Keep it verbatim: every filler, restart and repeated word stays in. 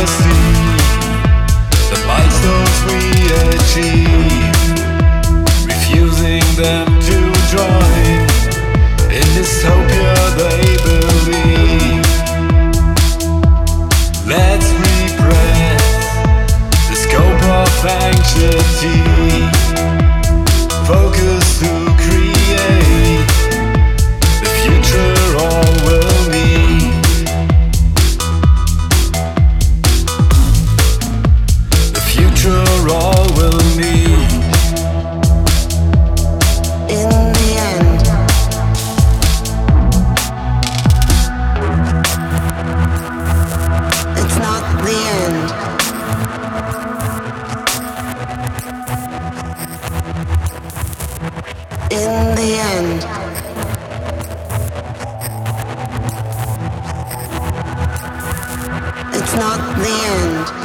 see the milestones we achieve, refusing them to join in dystopia they believe. Let's repress the scope of anxiety, focus to create the future all will need. The future all will need. In the end, it's not the end. In the end, it's not the end.